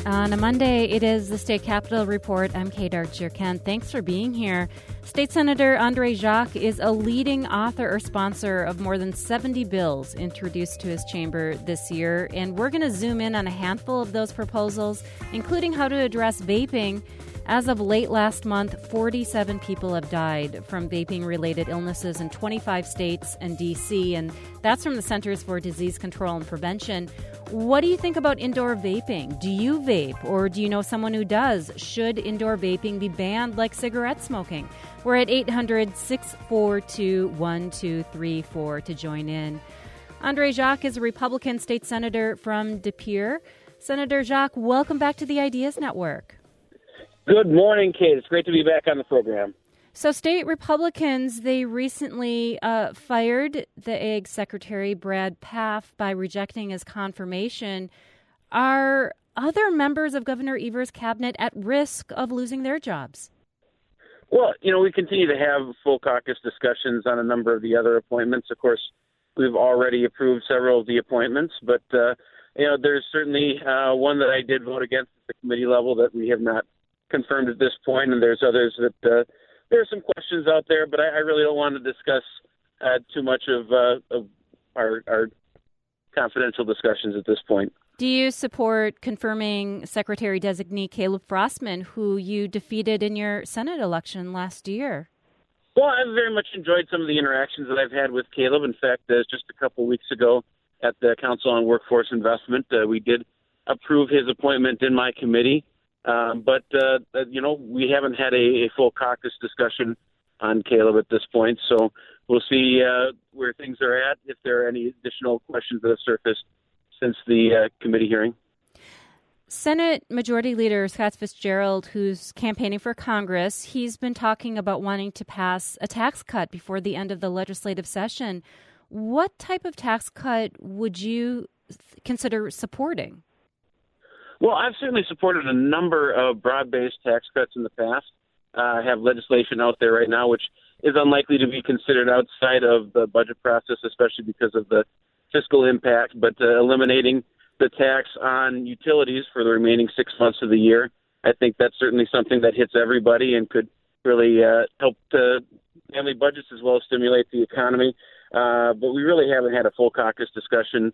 On a Monday, it is the State Capitol Report. I'm Kate Archer-Kent. Thanks for being here. State Senator Andre Jacques is a leading author or sponsor of more than 70 bills introduced to his chamber this year, and we're going to zoom in on a handful of those proposals, including how to address vaping. As of late last month, 47 people have died from vaping-related illnesses in 25 states and D.C., and that's from the Centers for Disease Control and Prevention. What do you think about indoor vaping? Do you vape, or do you know someone who does? Should indoor vaping be banned like cigarette smoking? We're at 800-642-1234 to join in. Andre Jacques is a Republican state senator from De Pere. Senator Jacques, welcome back to the Ideas Network. Good morning, Kate. It's great to be back on the program. So state Republicans, they recently fired the Ag Secretary, Brad Pfaff, by rejecting his confirmation. Are other members of Governor Evers' cabinet at risk of losing their jobs? Well, we continue to have full caucus discussions on a number of the other appointments. Of course, we've already approved several of the appointments, but, there's certainly one that I did vote against at the committee level that we have not confirmed at this point, and there's others that there are some questions out there, but I really don't want to discuss too much of our confidential discussions at this point. Do you support confirming Secretary-designee Caleb Frostman, who you defeated in your Senate election last year? Well, I've very much enjoyed some of the interactions that I've had with Caleb. In fact, just a couple weeks ago at the Council on Workforce Investment, we did approve his appointment in my committee. But we haven't had a full caucus discussion on Caleb at this point, so we'll see where things are at, if there are any additional questions that have surfaced since the committee hearing. Senate Majority Leader Scott Fitzgerald, who's campaigning for Congress, he's been talking about wanting to pass a tax cut before the end of the legislative session. What type of tax cut would you consider supporting? Well, I've certainly supported a number of broad-based tax cuts in the past. I have legislation out there right now which is unlikely to be considered outside of the budget process, especially because of the fiscal impact, but eliminating the tax on utilities for the remaining 6 months of the year. I think that's certainly something that hits everybody and could really help the family budgets as well as stimulate the economy. But we really haven't had a full caucus discussion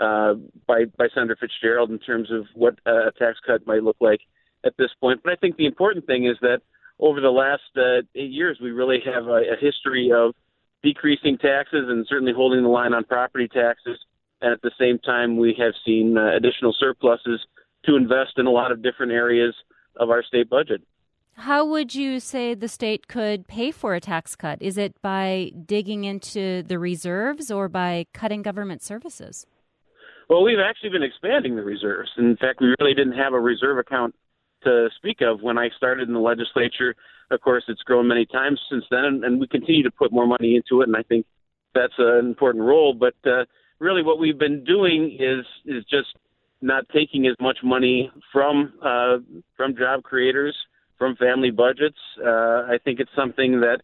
by Senator Fitzgerald in terms of what a tax cut might look like at this point. But I think the important thing is that over the last 8 years, we really have a history of decreasing taxes and certainly holding the line on property taxes. And at the same time, we have seen additional surpluses to invest in a lot of different areas of our state budget. How would you say the state could pay for a tax cut? Is it by digging into the reserves or by cutting government services? Well, we've actually been expanding the reserves. In fact, we really didn't have a reserve account to speak of when I started in the legislature. Of course, it's grown many times since then, and we continue to put more money into it, and I think that's an important role. But really what we've been doing is just not taking as much money from job creators, from family budgets. I think it's something that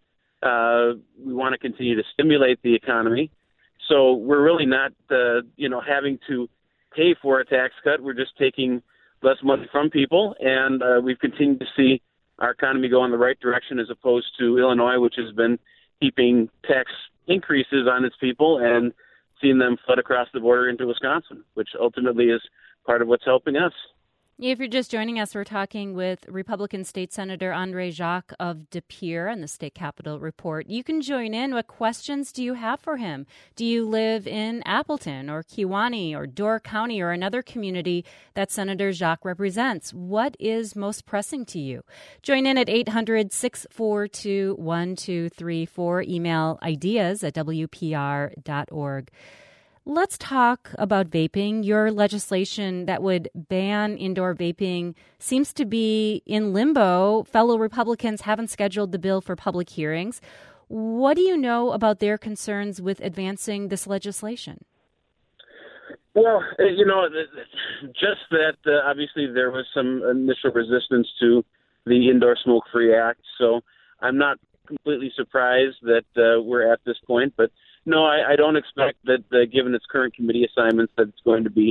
we want to continue to stimulate the economy. So we're really not, having to pay for a tax cut. We're just taking less money from people, and we've continued to see our economy go in the right direction as opposed to Illinois, which has been keeping tax increases on its people and seeing them flood across the border into Wisconsin, which ultimately is part of what's helping us. If you're just joining us, we're talking with Republican State Senator Andre Jacques of De Pere on the State Capitol Report. You can join in. What questions do you have for him? Do you live in Appleton or Kewaunee or Door County or another community that Senator Jacques represents? What is most pressing to you? Join in at 800-642-1234. Email ideas@wpr.org. Let's talk about vaping. Your legislation that would ban indoor vaping seems to be in limbo. Fellow Republicans haven't scheduled the bill for public hearings. What do you know about their concerns with advancing this legislation? Well, just that obviously there was some initial resistance to the Indoor Smoke-Free Act, so I'm not completely surprised that we're at this point, but no, I don't expect that, given its current committee assignments, that it's going to be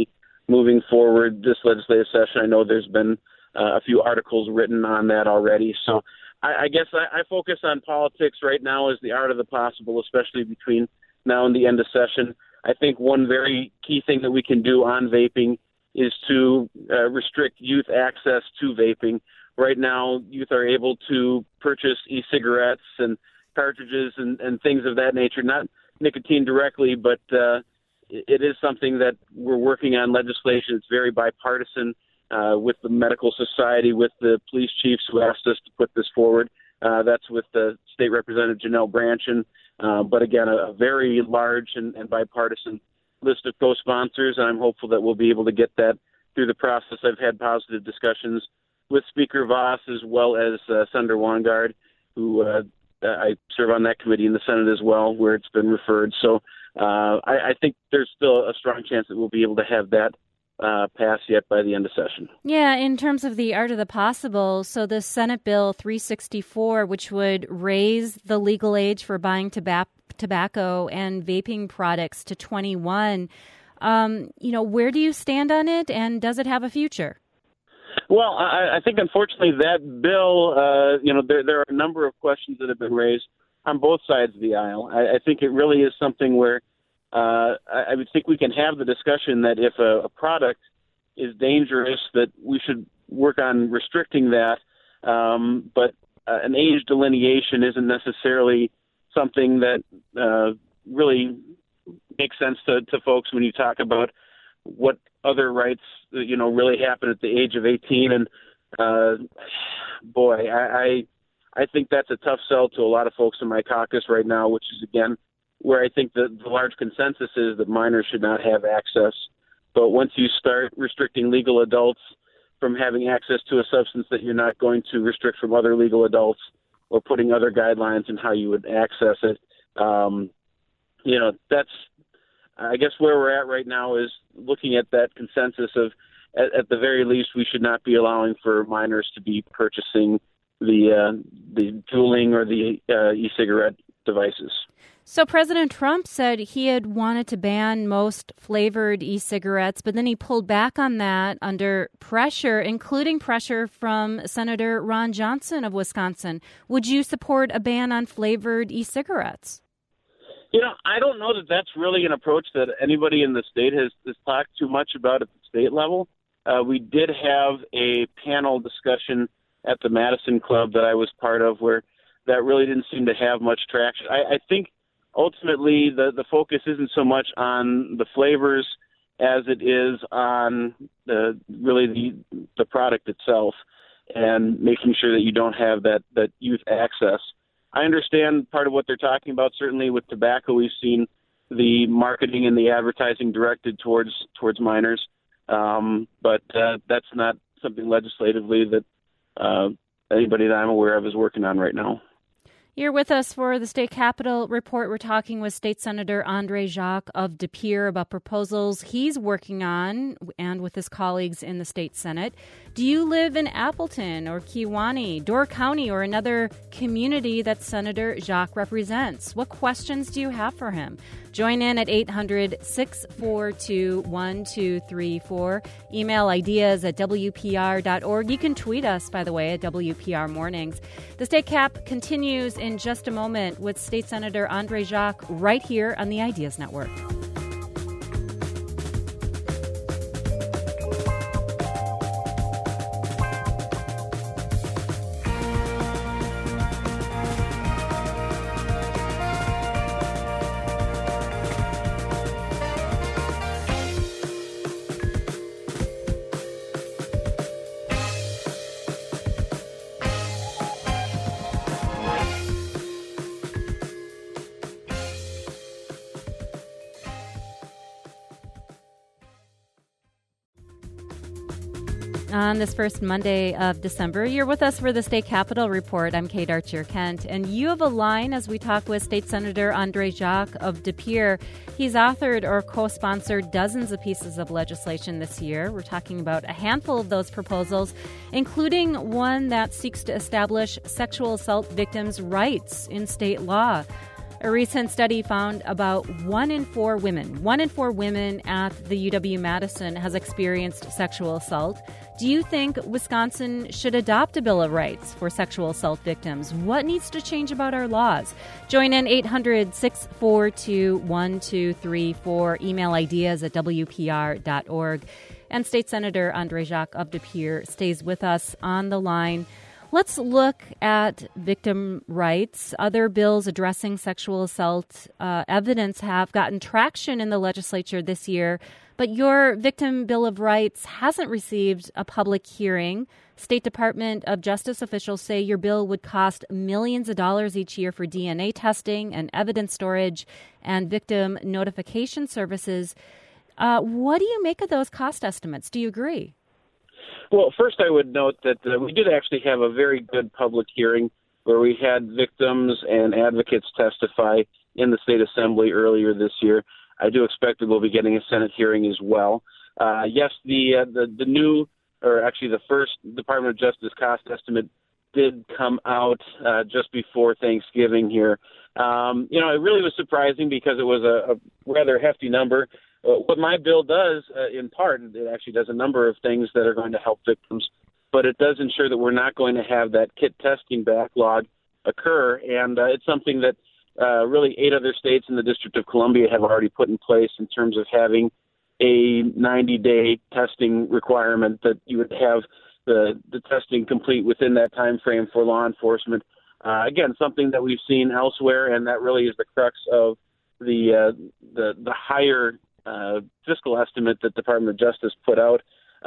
moving forward this legislative session. I know there's been a few articles written on that already. So I guess I focus on politics right now as the art of the possible, especially between now and the end of session. I think one very key thing that we can do on vaping is to restrict youth access to vaping. Right now, youth are able to purchase e-cigarettes and cartridges and things of that nature, not nicotine directly, but it is something that we're working on legislation. It's very bipartisan with the medical society, with the police chiefs who asked us to put this forward. That's with the State Representative Janelle Branchin. But again, a very large and bipartisan list of co-sponsors, and I'm hopeful that we'll be able to get that through the process. I've had positive discussions with Speaker Voss as well as Senator Wongard, who I serve on that committee in the Senate as well, where it's been referred. So I think there's still a strong chance that we'll be able to have that pass yet by the end of session. Yeah, in terms of the art of the possible, so the Senate Bill 364, which would raise the legal age for buying tobacco and vaping products to 21, where do you stand on it, and does it have a future? Well, I think, unfortunately, that bill, there are a number of questions that have been raised on both sides of the aisle. I think it really is something where I would think we can have the discussion that if a product is dangerous, that we should work on restricting that. But an age delineation isn't necessarily something that really makes sense to folks when you talk about what other rights, really happen at the age of 18. And I think that's a tough sell to a lot of folks in my caucus right now, which is, again, where I think the large consensus is that minors should not have access. But once you start restricting legal adults from having access to a substance that you're not going to restrict from other legal adults, or putting other guidelines in how you would access it, that's, I guess, where we're at right now is looking at that consensus of, at the very least, we should not be allowing for minors to be purchasing the juuling or the e-cigarette devices. So President Trump said he had wanted to ban most flavored e-cigarettes, but then he pulled back on that under pressure, including pressure from Senator Ron Johnson of Wisconsin. Would you support a ban on flavored e-cigarettes? I don't know that that's really an approach that anybody in the state has talked too much about at the state level. We did have a panel discussion at the Madison Club that I was part of where that really didn't seem to have much traction. I think ultimately the focus isn't so much on the flavors as it is on the product itself and making sure that you don't have that youth access. I understand part of what they're talking about. Certainly with tobacco, we've seen the marketing and the advertising directed towards minors, but that's not something legislatively that anybody that I'm aware of is working on right now. You're with us for the State Capitol Report. We're talking with State Senator Andre Jacques of De Pere about proposals he's working on and with his colleagues in the state Senate. Do you live in Appleton or Kewaunee, Door County, or another community that Senator Jacques represents? What questions do you have for him? Join in at 800-642-1234. Email ideas at WPR.org. You can tweet us, by the way, at WPR Mornings. The State Cap continues in just a moment with State Senator Andre Jacques right here on the Ideas Network. On this first Monday of December, you're with us for the State Capitol Report. I'm Kate Archer-Kent, and you have a line as we talk with State Senator Andre Jacques of De Pere. He's authored or co-sponsored dozens of pieces of legislation this year. We're talking about a handful of those proposals, including one that seeks to establish sexual assault victims' rights in state law. A recent study found about 1 in 4 women at the UW-Madison has experienced sexual assault. Do you think Wisconsin should adopt a Bill of Rights for sexual assault victims? What needs to change about our laws? Join in 800-642-1234. Email ideas at WPR.org. And State Senator Andre Jacques of De Pere stays with us on the line. Let's look at victim rights. Other bills addressing sexual assault evidence have gotten traction in the legislature this year, but your Victim Bill of Rights hasn't received a public hearing. State Department of Justice officials say your bill would cost millions of dollars each year for DNA testing and evidence storage and victim notification services. What do you make of those cost estimates? Do you agree? Well, first I would note that we did actually have a very good public hearing where we had victims and advocates testify in the State Assembly earlier this year. I do expect that we'll be getting a Senate hearing as well. Yes, the new, or actually the first Department of Justice cost estimate did come out just before Thanksgiving here. It really was surprising because it was a rather hefty number. What my bill does, in part, it actually does a number of things that are going to help victims, but it does ensure that we're not going to have that kit testing backlog occur, and it's something that really 8 other states in the District of Columbia have already put in place in terms of having a 90-day testing requirement that you would have the testing complete within that time frame for law enforcement. Again, something that we've seen elsewhere, and that really is the crux of the higher fiscal estimate that the Department of Justice put out.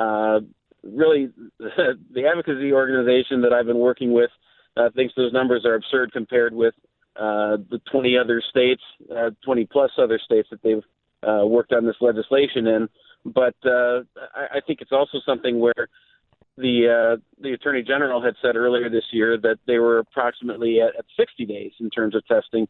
Really, the advocacy organization that I've been working with thinks those numbers are absurd compared with the 20 other states, 20 plus other states that they've worked on this legislation in. But I think it's also something where the Attorney General had said earlier this year that they were approximately at 60 days in terms of testing.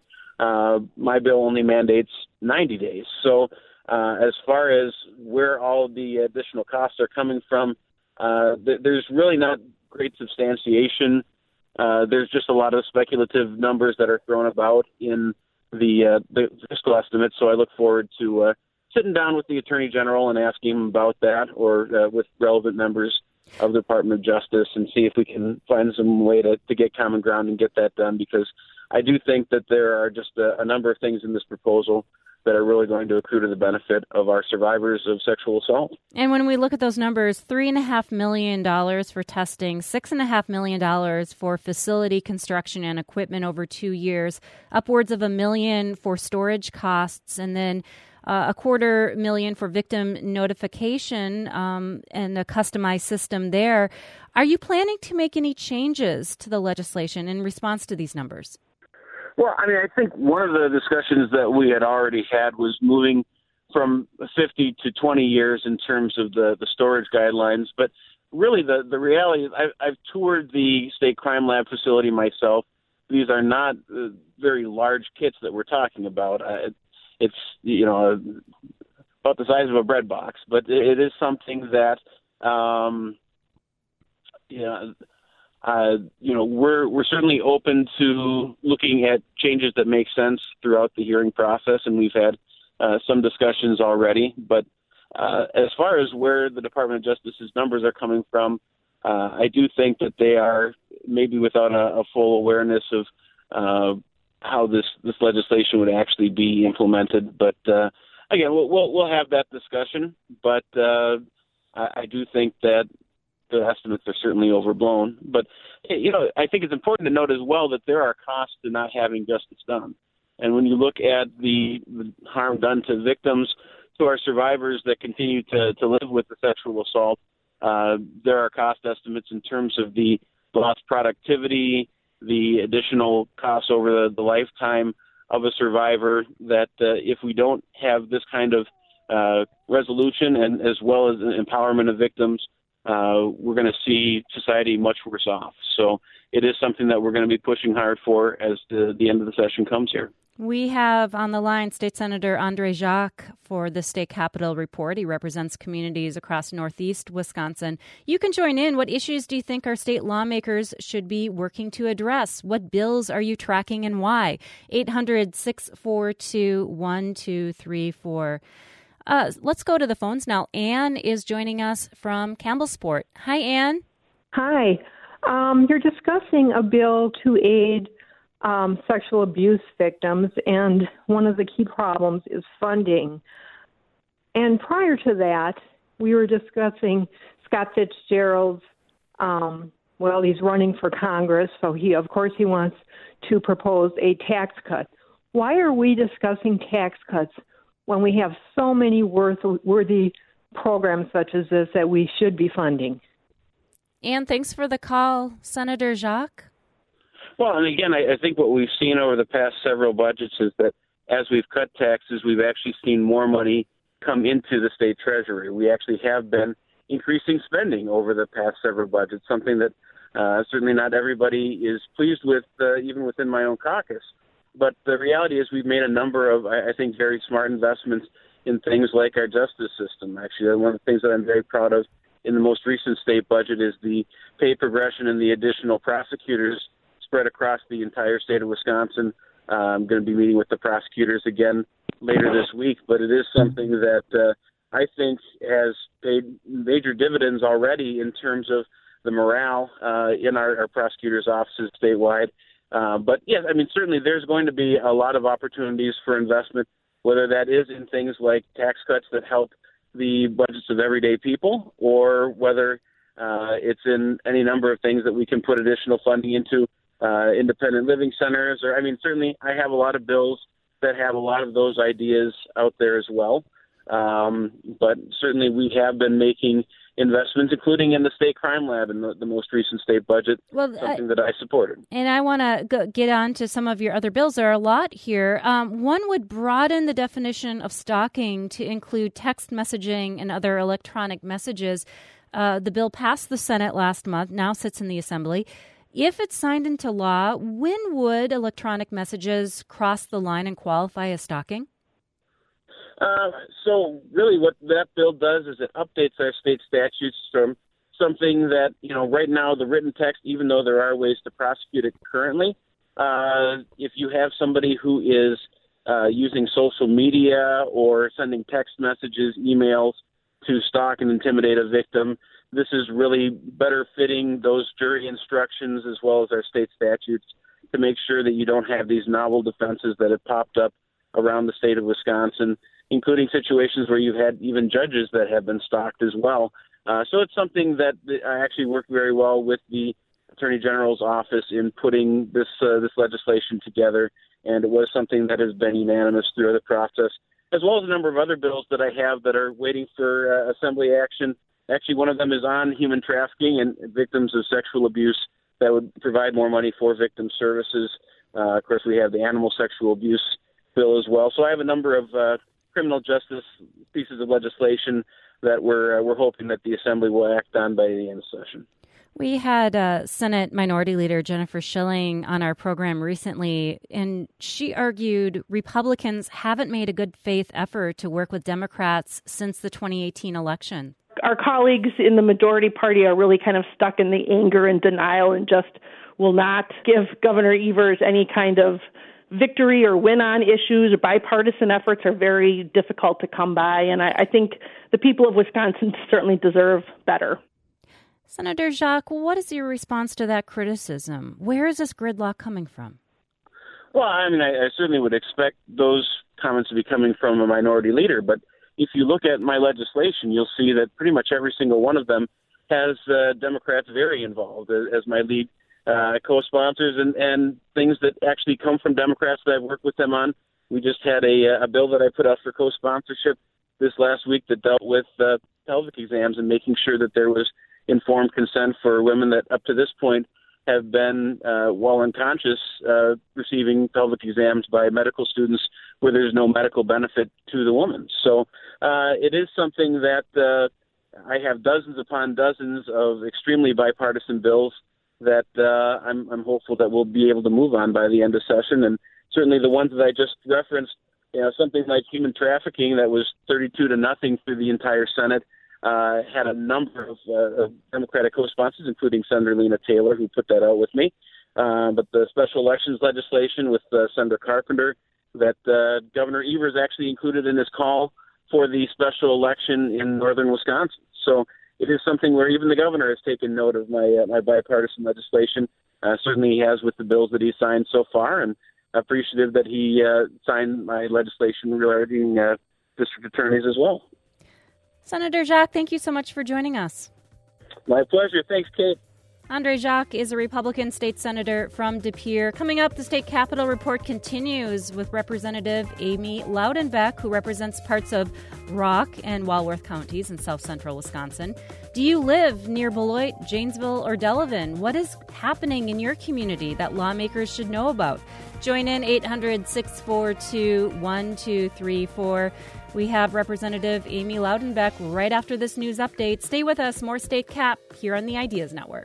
My bill only mandates 90 days. So as far as where all of the additional costs are coming from, there's really not great substantiation. There's just a lot of speculative numbers that are thrown about in the fiscal estimate. So I look forward to sitting down with the Attorney General and asking him about that, or with relevant members of the Department of Justice, and see if we can find some way to get common ground and get that done, because I do think that there are just a number of things in this proposal that are really going to accrue to the benefit of our survivors of sexual assault. And when we look at those numbers, $3.5 million for testing, $6.5 million for facility construction and equipment over 2 years, upwards of $1 million for storage costs, and then $250,000 for victim notification and a customized system there. Are you planning to make any changes to the legislation in response to these numbers? Well, I think one of the discussions that we had already had was moving from 50 to 20 years in terms of the storage guidelines. But really, the reality is I've toured the State Crime Lab facility myself. These are not very large kits that we're talking about. It's about the size of a bread box, but it is something that we're certainly open to looking at changes that make sense throughout the hearing process, and we've had some discussions already. But as far as where the Department of Justice's numbers are coming from, I do think that they are maybe without a full awareness of how this legislation would actually be implemented. But again, we'll have that discussion. But I do think that the estimates are certainly overblown. But, I think it's important to note as well that there are costs to not having justice done. And when you look at the harm done to victims, to our survivors that continue to live with the sexual assault, there are cost estimates in terms of the lost productivity, the additional costs over the lifetime of a survivor, that if we don't have this kind of resolution and as well as empowerment of victims, we're going to see society much worse off. So it is something that we're going to be pushing hard for as the end of the session comes here. We have on the line State Senator Andre Jacques for the State Capitol Report. He represents communities across northeast Wisconsin. You can join in. What issues do you think our state lawmakers should be working to address? What bills are you tracking and why? 800-642-1234. Let's go to the phones now. Ann is joining us from Campbellsport. Hi, Ann. Hi. You're discussing a bill to aid sexual abuse victims, and one of the key problems is funding. And prior to that, we were discussing Scott Fitzgerald's, he's running for Congress, so he wants to propose a tax cut. Why are we discussing tax cuts when we have so many worthy programs such as this that we should be funding? Ann, thanks for the call. Senator Jacques? Well, and again, I think what we've seen over the past several budgets is that as we've cut taxes, we've actually seen more money come into the state treasury. We actually have been increasing spending over the past several budgets, something that certainly not everybody is pleased with, even within my own caucus. But the reality is we've made a number of, I think, very smart investments in things like our justice system. Actually, one of the things that I'm very proud of in the most recent state budget is the pay progression and the additional prosecutors spread across the entire state of Wisconsin. I'm going to be meeting with the prosecutors again later this week, but it is something that I think has paid major dividends already in terms of the morale in our prosecutors' offices statewide. But yes, I mean, certainly there's going to be a lot of opportunities for investment, whether that is in things like tax cuts that help the budgets of everyday people, or whether it's in any number of things that we can put additional funding into independent living centers. Or, I mean, certainly I have a lot of bills that have a lot of those ideas out there as well. But certainly we have been making investments, including in the state crime lab in the most recent state budget, something that I supported. And I want to get on to some of your other bills. There are a lot here. One would broaden the definition of stalking to include text messaging and other electronic messages. The bill passed the Senate last month, now sits in the Assembly. If it's signed into law, when would electronic messages cross the line and qualify as stalking? So really what that bill does is it updates our state statutes from something that, right now the written text, even though there are ways to prosecute it currently, if you have somebody who is using social media or sending text messages, emails to stalk and intimidate a victim, this is really better fitting those jury instructions as well as our state statutes to make sure that you don't have these novel defenses that have popped up around the state of Wisconsin, including situations where you've had even judges that have been stalked as well. So it's something that I actually worked very well with the Attorney General's office in putting this legislation together, and it was something that has been unanimous through the process, as well as a number of other bills that I have that are waiting for Assembly action. Actually, one of them is on human trafficking and victims of sexual abuse that would provide more money for victim services. Of course, we have the animal sexual abuse bill as well. So I have a number of criminal justice pieces of legislation that we're hoping that the Assembly will act on by the end of session. We had Senate Minority Leader Jennifer Schilling on our program recently, and she argued Republicans haven't made a good faith effort to work with Democrats since the 2018 election. Our colleagues in the majority party are really kind of stuck in the anger and denial and just will not give Governor Evers any kind of victory or win on issues. Bipartisan efforts are very difficult to come by, and I think the people of Wisconsin certainly deserve better. Senator Jacques, what is your response to that criticism? Where is this gridlock coming from? Well, I mean, I certainly would expect those comments to be coming from a minority leader, but if you look at my legislation, you'll see that pretty much every single one of them has Democrats very involved as my lead co-sponsors and things that actually come from Democrats that I've worked with them on. We just had a bill that I put out for co-sponsorship this last week that dealt with pelvic exams and making sure that there was informed consent for women that up to this point have been, while unconscious, receiving pelvic exams by medical students where there's no medical benefit to the woman. So it is something that I have dozens upon dozens of extremely bipartisan bills that I'm hopeful that we'll be able to move on by the end of session. And certainly the ones that I just referenced, something like human trafficking that was 32-0 through the entire Senate, had a number of Democratic co-sponsors, including Senator Lena Taylor, who put that out with me. But the special elections legislation with Senator Carpenter that Governor Evers actually included in his call for the special election in northern Wisconsin. So it is something where even the governor has taken note of my bipartisan legislation. Certainly he has with the bills that he signed so far, and appreciative that he signed my legislation regarding district attorneys as well. Senator Jacques, thank you so much for joining us. My pleasure. Thanks, Kate. Andre Jacques is a Republican state senator from De Pere. Coming up, the State Capitol Report continues with Representative Amy Loudenbeck, who represents parts of Rock and Walworth counties in south central Wisconsin. Do you live near Beloit, Janesville, or Delavan? What is happening in your community that lawmakers should know about? Join in 800-642-1234. We have Representative Amy Loudenbeck right after this news update. Stay with us. More State Cap here on the Ideas Network.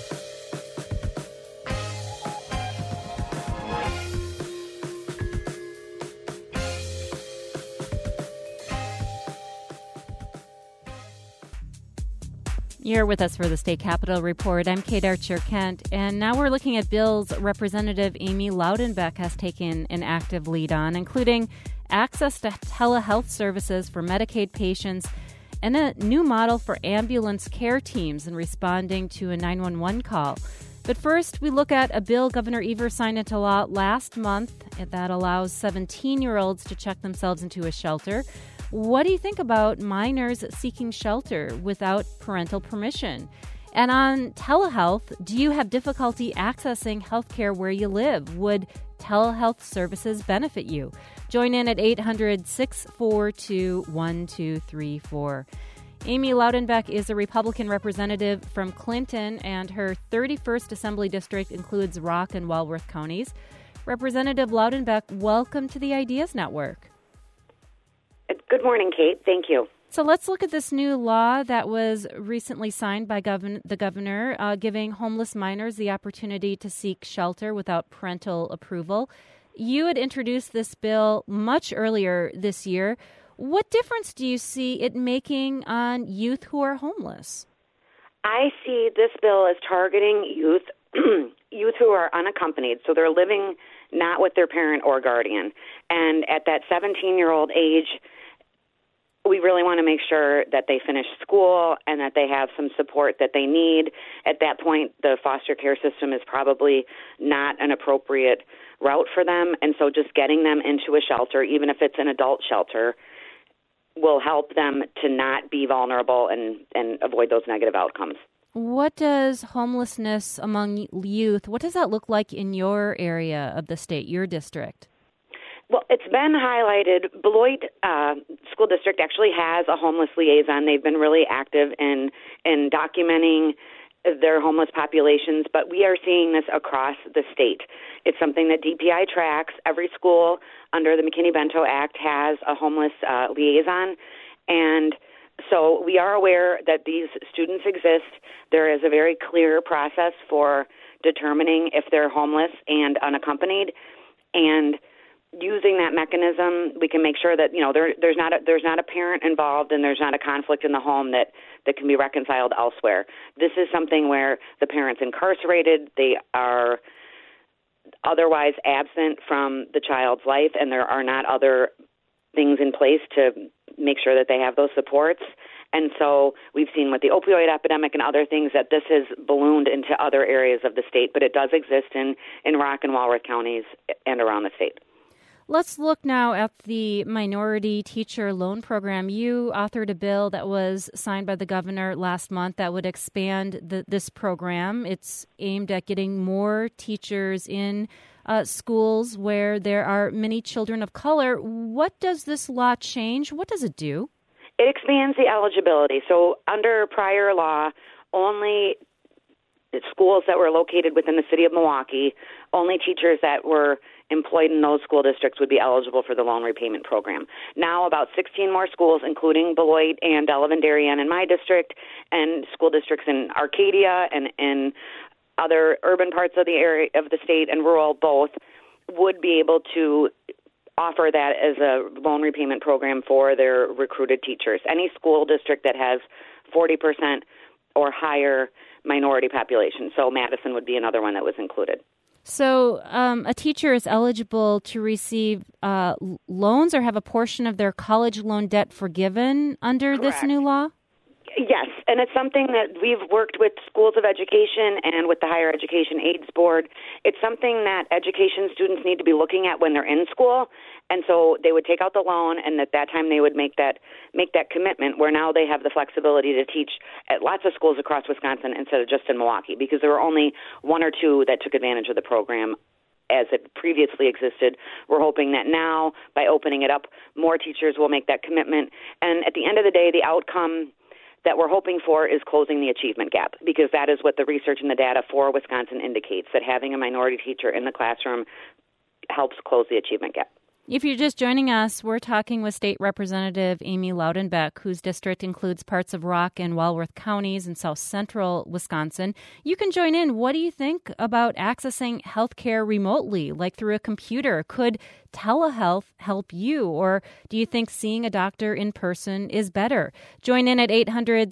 You're with us for the State Capitol Report. I'm Kate Archer-Kent, and now we're looking at bills Representative Amy Loudenbeck has taken an active lead on, including access to telehealth services for Medicaid patients and a new model for ambulance care teams in responding to a 911 call. But first, we look at a bill Governor Evers signed into law last month that allows 17-year-olds to check themselves into a shelter. What do you think about minors seeking shelter without parental permission? And on telehealth, do you have difficulty accessing health care where you live? Would telehealth services benefit you? Join in at 800-642-1234. Amy Loudenbeck is a Republican representative from Clinton, and her 31st Assembly District includes Rock and Walworth counties. Representative Loudenbeck, welcome to the Ideas Network. Good morning, Kate. Thank you. So let's look at this new law that was recently signed by the governor, giving homeless minors the opportunity to seek shelter without parental approval. You had introduced this bill much earlier this year. What difference do you see it making on youth who are homeless? I see this bill as targeting youth who are unaccompanied, so they're living not with their parent or guardian. And at that 17-year-old age, we really want to make sure that they finish school and that they have some support that they need. At that point, the foster care system is probably not an appropriate route for them, and so just getting them into a shelter, even if it's an adult shelter, will help them to not be vulnerable and avoid those negative outcomes. What does homelessness among youth, what does that look like in your area of the state, your district? Well, it's been highlighted. Beloit School District actually has a homeless liaison. They've been really active in documenting their homeless populations, but we are seeing this across the state. It's something that DPI tracks. Every school under the McKinney-Vento Act has a homeless liaison, and so we are aware that these students exist. There is a very clear process for determining if they're homeless and unaccompanied, and using that mechanism, we can make sure that there's not a parent involved and there's not a conflict in the home that can be reconciled elsewhere. This is something where the parent's incarcerated, they are otherwise absent from the child's life, and there are not other things in place to make sure that they have those supports. And so we've seen with the opioid epidemic and other things that this has ballooned into other areas of the state, but it does exist in Rock and Walworth counties and around the state. Let's look now at the Minority Teacher Loan Program. You authored a bill that was signed by the governor last month that would expand this program. It's aimed at getting more teachers in schools where there are many children of color. What does this law change? What does it do? It expands the eligibility. So under prior law, only schools that were located within the city of Milwaukee, only teachers that were employed in those school districts would be eligible for the loan repayment program. Now about 16 more schools, including Beloit and Delavan Darien in my district, and school districts in Arcadia and in other urban parts of the area of the state and rural both, would be able to offer that as a loan repayment program for their recruited teachers. Any school district that has 40% or higher minority population. So Madison would be another one that was included. So a teacher is eligible to receive loans or have a portion of their college loan debt forgiven under Correct. this new law? Yes, and it's something that we've worked with schools of education and with the Higher Education Aids Board. It's something that education students need to be looking at when they're in school, and so they would take out the loan, and at that time they would make that commitment, where now they have the flexibility to teach at lots of schools across Wisconsin instead of just in Milwaukee, because there were only one or two that took advantage of the program as it previously existed. We're hoping that now, by opening it up, more teachers will make that commitment, and at the end of the day, the outcome that we're hoping for is closing the achievement gap, because that is what the research and the data for Wisconsin indicates, that having a minority teacher in the classroom helps close the achievement gap. If you're just joining us, we're talking with State Representative Amy Loudenbeck, whose district includes parts of Rock and Walworth counties in south central Wisconsin. You can join in. What do you think about accessing health care remotely, like through a computer? Could telehealth help you, or do you think seeing a doctor in person is better? Join in at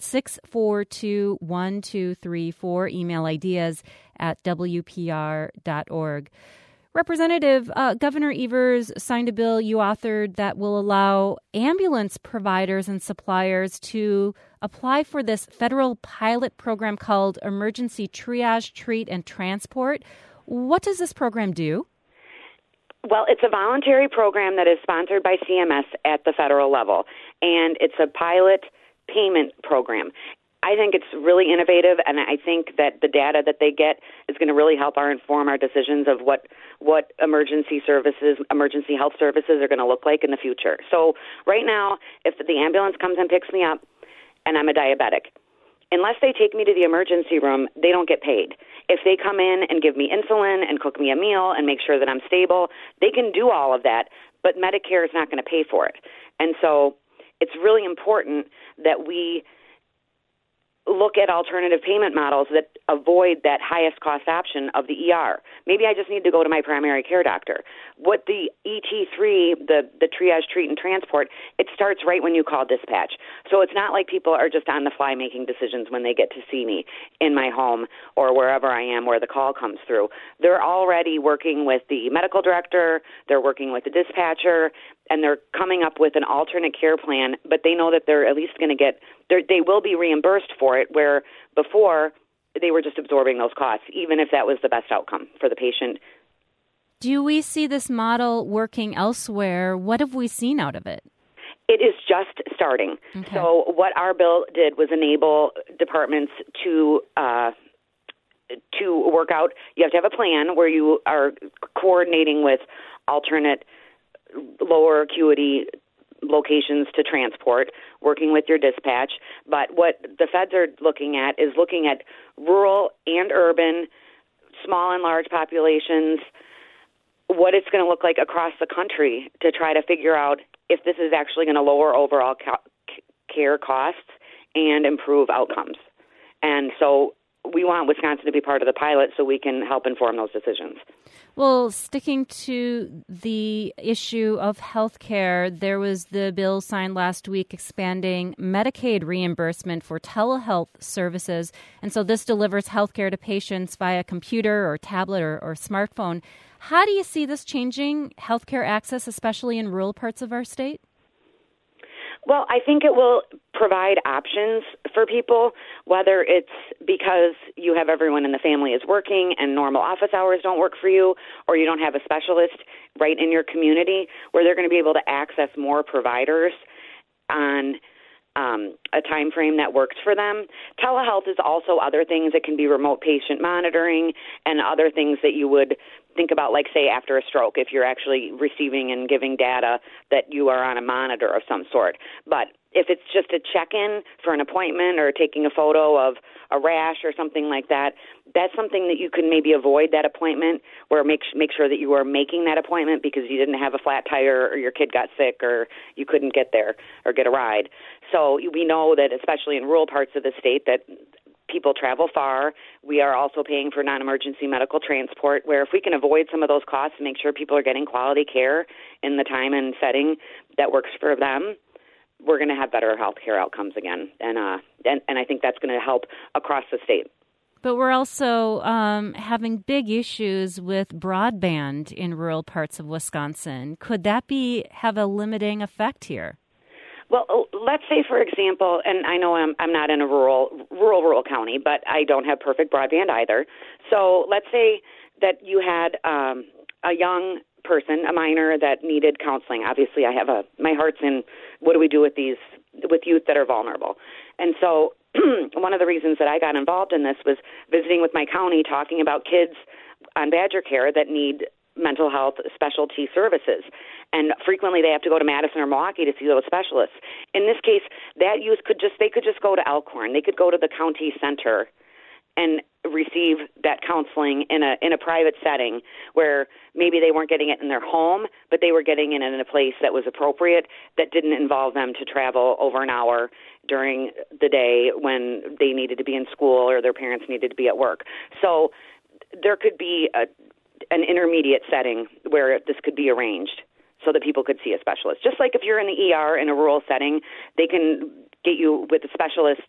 800-642-1234. Email ideas at WPR.org. Representative, Governor Evers signed a bill you authored that will allow ambulance providers and suppliers to apply for this federal pilot program called Emergency Triage, Treat, and Transport. What does this program do? Well, it's a voluntary program that is sponsored by CMS at the federal level, and it's a pilot payment program. I think it's really innovative, and I think that the data that they get is going to really help inform our decisions of what emergency health services are going to look like in the future. So right now, if the ambulance comes and picks me up and I'm a diabetic, unless they take me to the emergency room, they don't get paid. If they come in and give me insulin and cook me a meal and make sure that I'm stable, they can do all of that, but Medicare is not going to pay for it. And so it's really important that we look at alternative payment models that avoid that highest cost option of the ER. Maybe I just need to go to my primary care doctor. What the ET3, the triage, treat, and transport, it starts right when you call dispatch. So it's not like people are just on the fly making decisions when they get to see me in my home or wherever I am where the call comes through. They're already working with the medical director, they're working with the dispatcher, and they're coming up with an alternate care plan, but they know that they're at least going to they will be reimbursed for it, where before they were just absorbing those costs, even if that was the best outcome for the patient. Do we see this model working elsewhere? What have we seen out of it? It is just starting. Okay. So what our bill did was enable departments to work out. You have to have a plan where you are coordinating with alternate lower acuity locations to transport, working with your dispatch. But what the feds are looking at is looking at rural and urban, small and large populations, what it's going to look like across the country to try to figure out if this is actually going to lower overall care costs and improve outcomes. And so we want Wisconsin to be part of the pilot so we can help inform those decisions. Well, sticking to the issue of health care, there was the bill signed last week expanding Medicaid reimbursement for telehealth services. And so this delivers health care to patients via computer or tablet or smartphone. How do you see this changing health care access, especially in rural parts of our state? Well, I think it will provide options for people, whether it's because you have everyone in the family is working and normal office hours don't work for you, or you don't have a specialist right in your community, where they're going to be able to access more providers on a time frame that works for them. Telehealth is also other things. It can be remote patient monitoring and other things that you would think about, like, say, after a stroke, if you're actually receiving and giving data that you are on a monitor of some sort. But if it's just a check-in for an appointment or taking a photo of a rash or something like that, that's something that you can maybe avoid that appointment, or make sure that you are making that appointment because you didn't have a flat tire or your kid got sick or you couldn't get there or get a ride. So we know that, especially in rural parts of the state, that people travel far. We are also paying for non-emergency medical transport, where if we can avoid some of those costs and make sure people are getting quality care in the time and setting that works for them, we're going to have better health care outcomes again. And I think that's going to help across the state. But we're also having big issues with broadband in rural parts of Wisconsin. Could that have a limiting effect here? Well, let's say, for example, and I know I'm not in a rural county, but I don't have perfect broadband either. So let's say that you had a young person, a minor, that needed counseling. Obviously, my heart's in what do we do with youth that are vulnerable. And so one of the reasons that I got involved in this was visiting with my county, talking about kids on Badger Care that need mental health specialty services. And frequently they have to go to Madison or Milwaukee to see those specialists. In this case, that youth could just go to Elkhorn. They could go to the county center and receive that counseling in a private setting where maybe they weren't getting it in their home, but they were getting it in a place that was appropriate, that didn't involve them to travel over an hour during the day when they needed to be in school or their parents needed to be at work. So there could be an intermediate setting where this could be arranged so that people could see a specialist. Just like if you're in the ER in a rural setting, they can get you with a specialist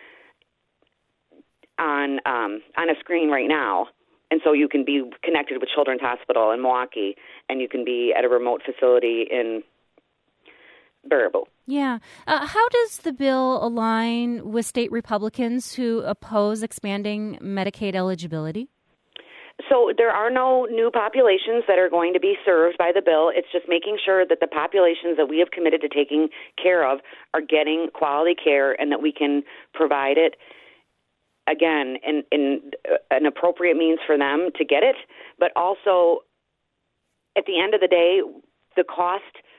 on a screen right now, and so you can be connected with Children's Hospital in Milwaukee, and you can be at a remote facility in Baraboo. Yeah. How does the bill align with state Republicans who oppose expanding Medicaid eligibility? So there are no new populations that are going to be served by the bill. It's just making sure that the populations that we have committed to taking care of are getting quality care and that we can provide it, again, in an appropriate means for them to get it. But also, at the end of the day, the cost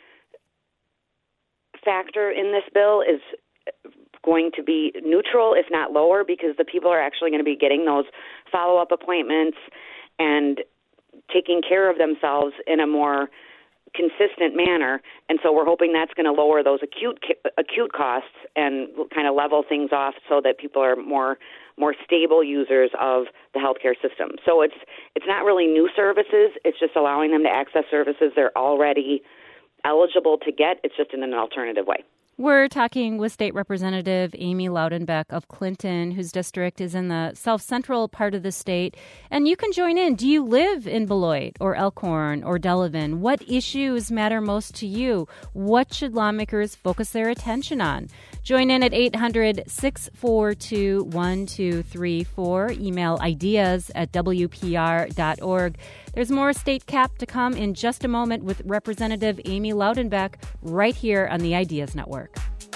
factor in this bill is going to be neutral, if not lower, because the people are actually going to be getting those follow-up appointments and taking care of themselves in a more consistent manner. And so we're hoping that's going to lower those acute costs and kind of level things off so that people are more stable users of the healthcare system. So it's not really new services. It's just allowing them to access services they're already eligible to get. It's just in an alternative way. We're talking with State Representative Amy Loudenbeck of Clinton, whose district is in the south-central part of the state. And you can join in. Do you live in Beloit or Elkhorn or Delavan? What issues matter most to you? What should lawmakers focus their attention on? Join in at 800-642-1234. Email ideas@wpr.org. There's more State Cap to come in just a moment with Representative Amy Loudenbeck right here on the Ideas Network.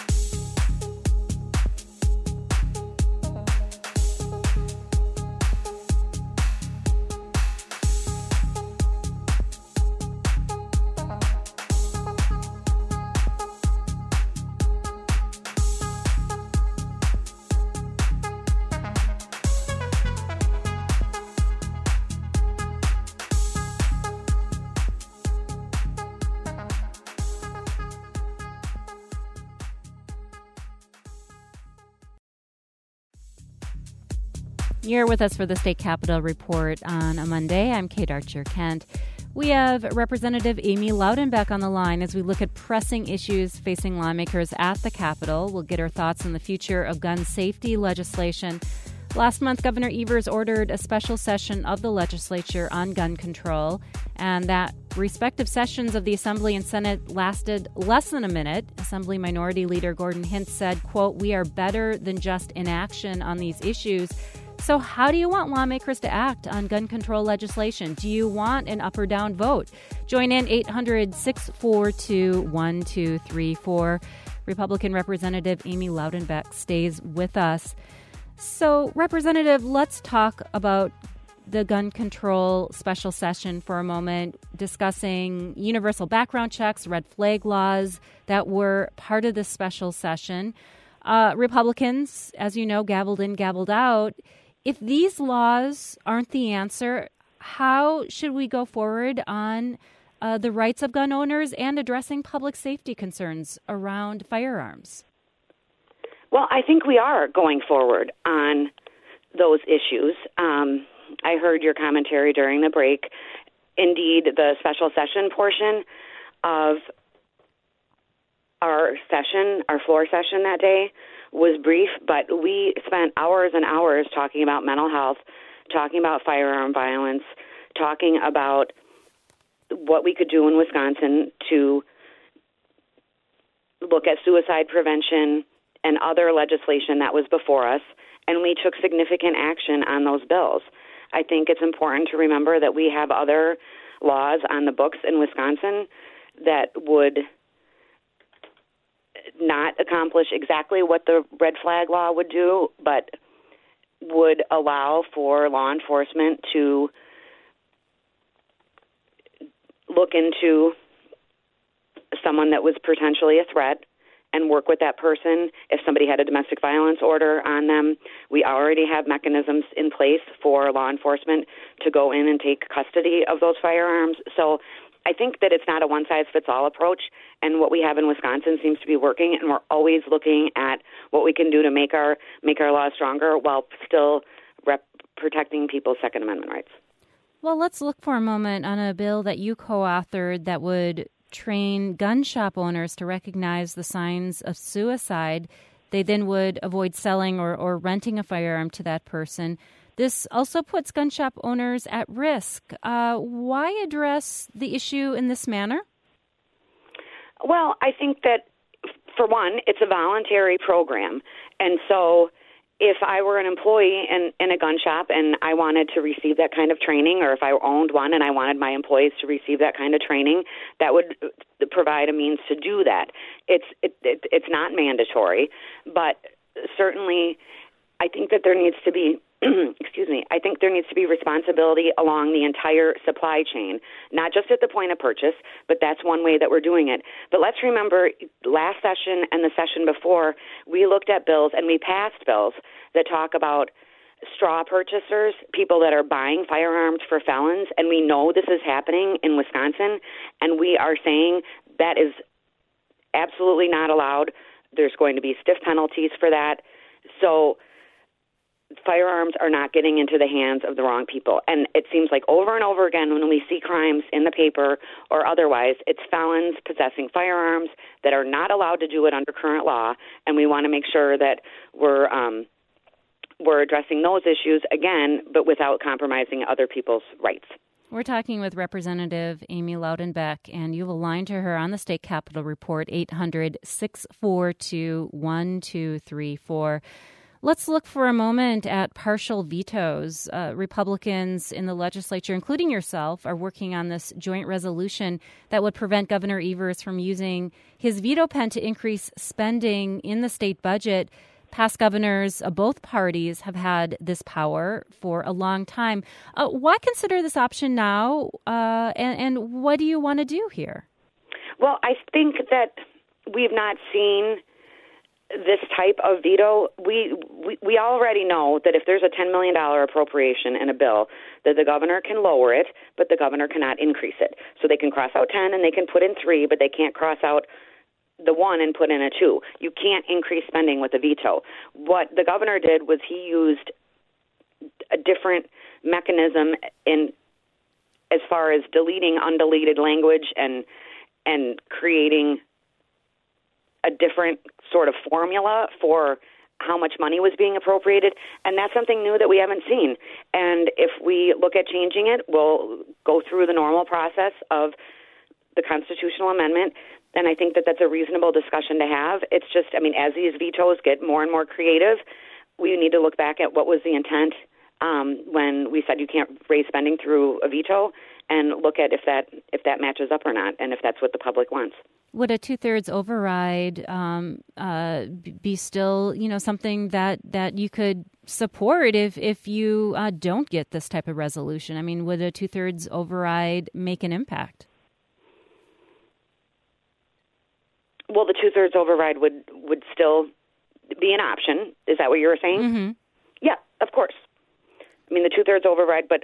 You're with us for the State Capitol Report on a Monday. I'm Kate Archer-Kent. We have Representative Amy Loudenbeck on the line as we look at pressing issues facing lawmakers at the Capitol. We'll get her thoughts on the future of gun safety legislation. Last month, Governor Evers ordered a special session of the legislature on gun control, and that respective sessions of the Assembly and Senate lasted less than a minute. Assembly Minority Leader Gordon Hintz said, quote, "We are better than just inaction on these issues." So how do you want lawmakers to act on gun control legislation? Do you want an up or down vote? Join in 800-642-1234. Republican Representative Amy Loudenbeck stays with us. So, Representative, let's talk about the gun control special session for a moment, discussing universal background checks, red flag laws that were part of this special session. Republicans, as you know, gavelled in, gavelled out. If these laws aren't the answer, how should we go forward on the rights of gun owners and addressing public safety concerns around firearms? Well, I think we are going forward on those issues. I heard your commentary during the break. Indeed, the special session portion of our floor session that day was brief, but we spent hours and hours talking about mental health, talking about firearm violence, talking about what we could do in Wisconsin to look at suicide prevention and other legislation that was before us, and we took significant action on those bills. I think it's important to remember that we have other laws on the books in Wisconsin that would not accomplish exactly what the red flag law would do, but would allow for law enforcement to look into someone that was potentially a threat and work with that person. If somebody had a domestic violence order on them, we already have mechanisms in place for law enforcement to go in and take custody of those firearms. So I think that it's not a one-size-fits-all approach, and what we have in Wisconsin seems to be working, and we're always looking at what we can do to make our laws stronger while still protecting people's Second Amendment rights. Well, let's look for a moment on a bill that you co-authored that would train gun shop owners to recognize the signs of suicide. They then would avoid selling or renting a firearm to that person. This also puts gun shop owners at risk. Why address the issue in this manner? Well, I think that, for one, it's a voluntary program. And so if I were an employee in a gun shop and I wanted to receive that kind of training, or if I owned one and I wanted my employees to receive that kind of training, that would provide a means to do that. It's not mandatory, but certainly I think that there needs to be I think there needs to be responsibility along the entire supply chain, not just at the point of purchase, but that's one way that we're doing it. But let's remember, last session and the session before, we looked at bills and we passed bills that talk about straw purchasers, people that are buying firearms for felons, and we know this is happening in Wisconsin, and we are saying that is absolutely not allowed. There's going to be stiff penalties for that. So firearms are not getting into the hands of the wrong people. And it seems like over and over again when we see crimes in the paper or otherwise, it's felons possessing firearms that are not allowed to do it under current law. And we want to make sure that we're addressing those issues again, but without compromising other people's rights. We're talking with Representative Amy Loudenbeck, and you will line to her on the State Capitol Report, 800-642-1234. Let's look for a moment at partial vetoes. Republicans in the legislature, including yourself, are working on this joint resolution that would prevent Governor Evers from using his veto pen to increase spending in the state budget. Past governors of both parties have had this power for a long time. Why consider this option now, and what do you want to do here? Well, I think that we've not seen this type of veto. We already know that if there's a $10 million appropriation in a bill, that the governor can lower it, but the governor cannot increase it. So they can cross out 10 and they can put in 3, but they can't cross out the 1 and put in a 2. You can't increase spending with a veto. What the governor did was he used a different mechanism in as far as deleting undeleted language and creating a different sort of formula for how much money was being appropriated, and that's something new that we haven't seen. And if we look at changing it, we'll go through the normal process of the constitutional amendment, and I think that that's a reasonable discussion to have. It's just, as these vetoes get more and more creative, we need to look back at what was the intent when we said you can't raise spending through a veto, and look at if that matches up or not, and if that's what the public wants. Would a 2/3 override be still, something that you could support if you don't get this type of resolution? Would a 2/3 override make an impact? Well, the 2/3 override would still be an option. Is that what you were saying? Mm-hmm. Yeah, of course. The 2/3 override, but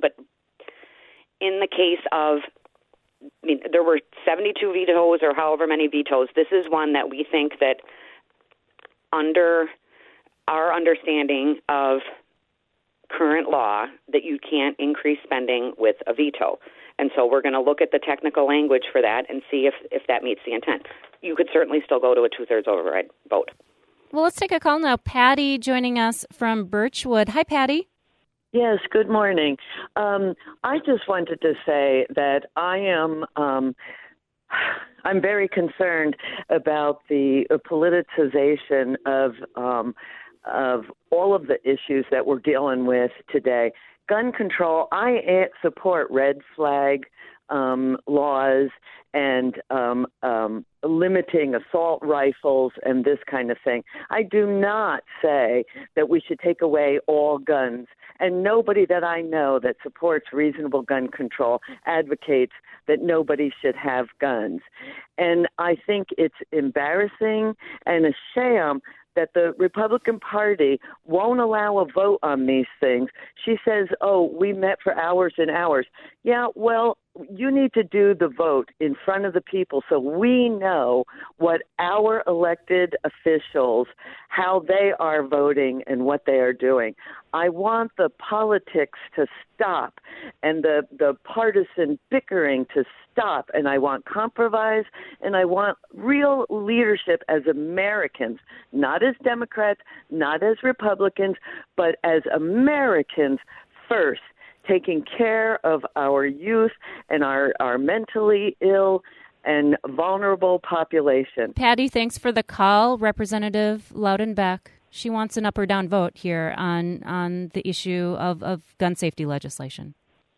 in the case of, there were 72 vetoes or however many vetoes. This is one that we think that under our understanding of current law that you can't increase spending with a veto. And so we're going to look at the technical language for that and see if that meets the intent. You could certainly still go to a 2/3 override vote. Well, let's take a call now. Patty joining us from Birchwood. Hi, Patty. Yes, good morning. I just wanted to say that I'm very concerned about the politicization of all of the issues that we're dealing with today. Gun control, I support red flag laws and limiting assault rifles and this kind of thing. I do not say that we should take away all guns. And nobody that I know that supports reasonable gun control advocates that nobody should have guns. And I think it's embarrassing and a sham that the Republican Party won't allow a vote on these things. She says, we met for hours and hours. Yeah, well, you need to do the vote in front of the people so we know what our elected officials, how they are voting and what they are doing. I want the politics to stop and the partisan bickering to stop, and I want compromise, and I want real leadership as Americans, not as Democrats, not as Republicans, but as Americans first, taking care of our youth and our mentally ill and vulnerable population. Patty, thanks for the call. Representative Loudenbeck, she wants an up or down vote here on the issue of gun safety legislation.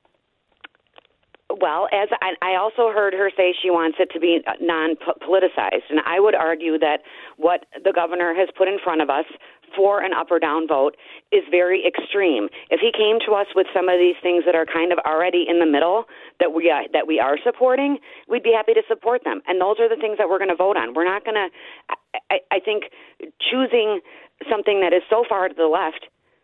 Well, as I also heard her say she wants it to be non-politicized, and I would argue that what the governor has put in front of us for an up or down vote is very extreme. If he came to us with some of these things that are kind of already in the middle that we are supporting, we'd be happy to support them. And those are the things that we're going to vote on. We're not going to, I think, choosing something that is so far to the left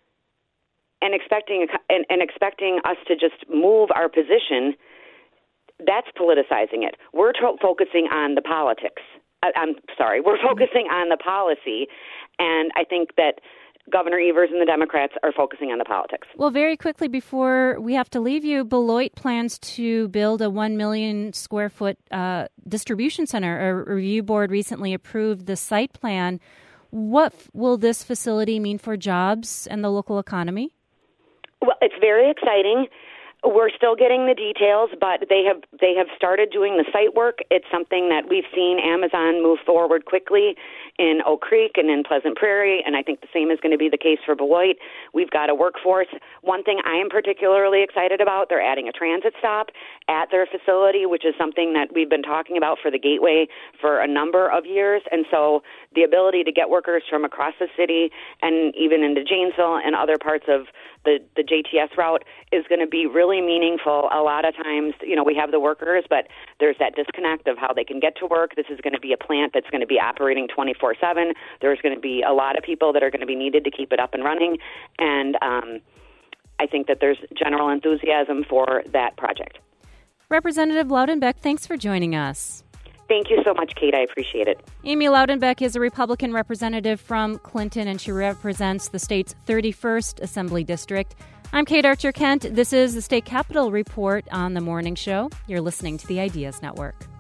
and expecting us to just move our position, that's politicizing it. We're focusing on the politics. We're focusing on the policy, and I think that Governor Evers and the Democrats are focusing on the politics. Well, very quickly before we have to leave you, Beloit plans to build a 1 million square foot distribution center. A review board recently approved the site plan. What will this facility mean for jobs and the local economy? Well, it's very exciting. We're still getting the details, but they have started doing the site work. It's something that we've seen Amazon move forward quickly in Oak Creek and in Pleasant Prairie, and I think the same is going to be the case for Beloit. We've got a workforce. One thing I am particularly excited about, they're adding a transit stop at their facility, which is something that we've been talking about for the Gateway for a number of years, and so the ability to get workers from across the city and even into Janesville and other parts of the JTS route is going to be really meaningful. A lot of times, we have the workers, but there's that disconnect of how they can get to work. This is going to be a plant that's going to be operating 24/7. There's going to be a lot of people that are going to be needed to keep it up and running, and I think that there's general enthusiasm for that project. Representative Loudenbeck, thanks for joining us. Thank you so much, Kate. I appreciate it. Amy Loudenbeck is a Republican representative from Clinton, and she represents the state's 31st Assembly District. I'm Kate Archer-Kent. This is the State Capitol Report on The Morning Show. You're listening to the Ideas Network.